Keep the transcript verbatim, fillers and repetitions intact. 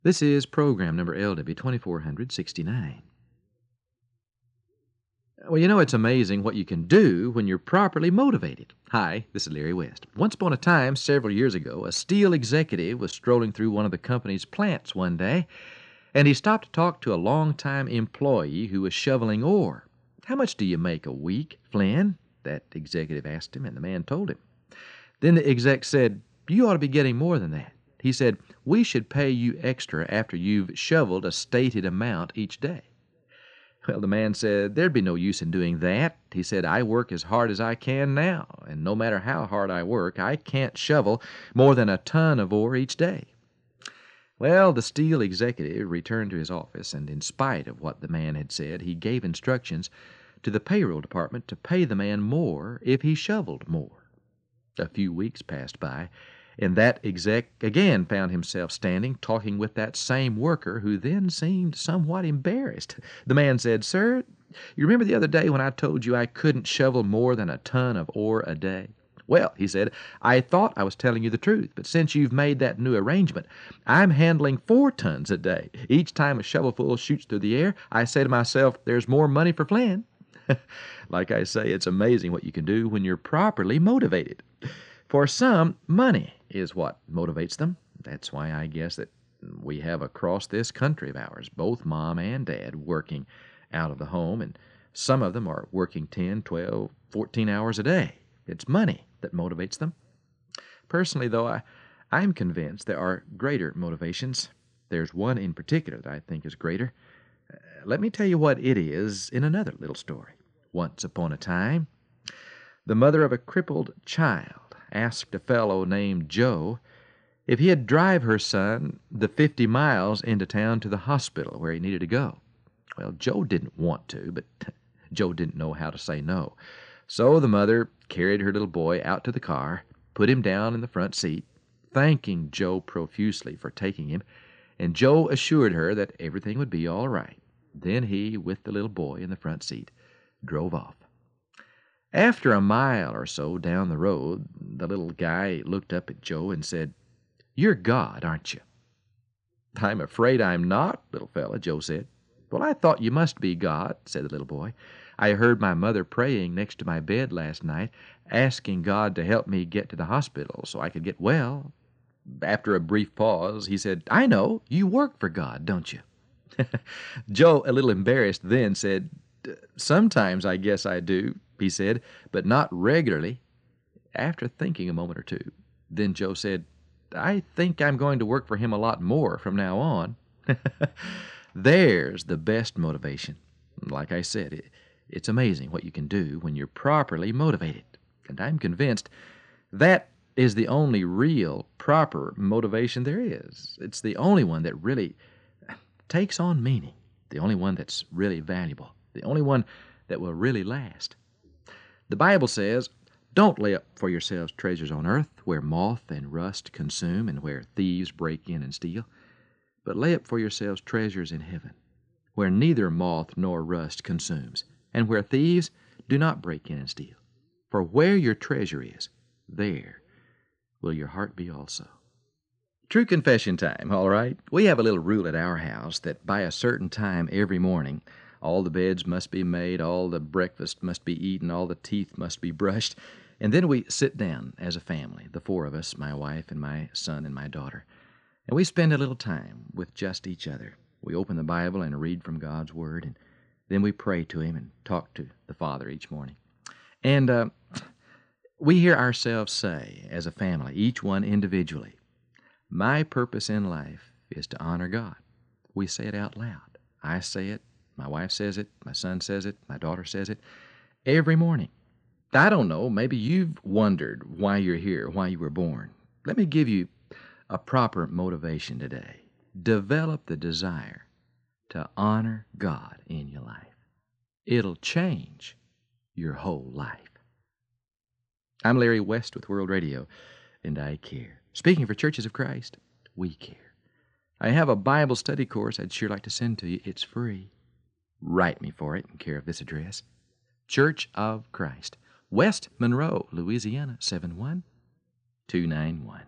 This is program number L W twenty-four sixty-nine. Well, you know, it's amazing what you can do when you're properly motivated. Hi, this is Larry West. Once upon a time, several years ago, a steel executive was strolling through one of the company's plants one day, and he stopped to talk to a longtime employee who was shoveling ore. "How much do you make a week, Flynn?" that executive asked him, and the man told him. Then the exec said, "You ought to be getting more than that." He said, "We should pay you extra after you've shoveled a stated amount each day." Well, the man said, "There'd be no use in doing that." He said, "I work as hard as I can now, and no matter how hard I work, I can't shovel more than a ton of ore each day." Well, the steel executive returned to his office, and in spite of what the man had said, he gave instructions to the payroll department to pay the man more if he shoveled more. A few weeks passed by, and that exec again found himself standing talking with that same worker, who then seemed somewhat embarrassed. The man said, "Sir, you remember the other day when I told you I couldn't shovel more than a ton of ore a day?" "Well," he said, "I thought I was telling you the truth, but since you've made that new arrangement, I'm handling four tons a day. Each time a shovelful shoots through the air, I say to myself, there's more money for Flynn." Like I say, it's amazing what you can do when you're properly motivated. For some, money is what motivates them. That's why I guess that we have across this country of ours, both mom and dad working out of the home, and some of them are working ten, twelve, fourteen hours a day. It's money that motivates them. Personally, though, I, I'm convinced there are greater motivations. There's one in particular that I think is greater. Uh, let me tell you what it is in another little story. Once upon a time, the mother of a crippled child asked a fellow named Joe if he'd drive her son the fifty miles into town to the hospital where he needed to go. Well, Joe didn't want to, but Joe didn't know how to say no. So the mother carried her little boy out to the car, put him down in the front seat, thanking Joe profusely for taking him, and Joe assured her that everything would be all right. Then he, with the little boy in the front seat, drove off. After a mile or so down the road, the little guy looked up at Joe and said, "You're God, aren't you?" "I'm afraid I'm not, little fella," Joe said. "Well, I thought you must be God," said the little boy. "I heard my mother praying next to my bed last night, asking God to help me get to the hospital so I could get well." After a brief pause, he said, "I know, you work for God, don't you?" Joe, a little embarrassed then, said, "Sometimes I guess I do," he said, "but not regularly." After thinking a moment or two, then Joe said, "I think I'm going to work for him a lot more from now on." There's the best motivation. Like I said, it, it's amazing what you can do when you're properly motivated. And I'm convinced that is the only real, proper motivation there is. It's the only one that really takes on meaning, the only one that's really valuable, the only one that will really last. The Bible says, "Don't lay up for yourselves treasures on earth, where moth and rust consume and where thieves break in and steal, but lay up for yourselves treasures in heaven, where neither moth nor rust consumes, and where thieves do not break in and steal. For where your treasure is, there will your heart be also." True confession time, all right? We have a little rule at our house that by a certain time every morning, all the beds must be made, all the breakfast must be eaten, all the teeth must be brushed, and then we sit down as a family, the four of us, my wife and my son and my daughter, and we spend a little time with just each other. We open the Bible and read from God's Word, and then we pray to Him and talk to the Father each morning. And uh, we hear ourselves say, as a family, each one individually, "My purpose in life is to honor God." We say it out loud. I say it, my wife says it, my son says it, my daughter says it, every morning. I don't know, maybe you've wondered why you're here, why you were born. Let me give you a proper motivation today. Develop the desire to honor God in your life. It'll change your whole life. I'm Larry West with World Radio, and I care. Speaking for Churches of Christ, we care. I have a Bible study course I'd sure like to send to you. It's free. Write me for it in care of this address. Church of Christ, West Monroe, Louisiana, seven one two nine one.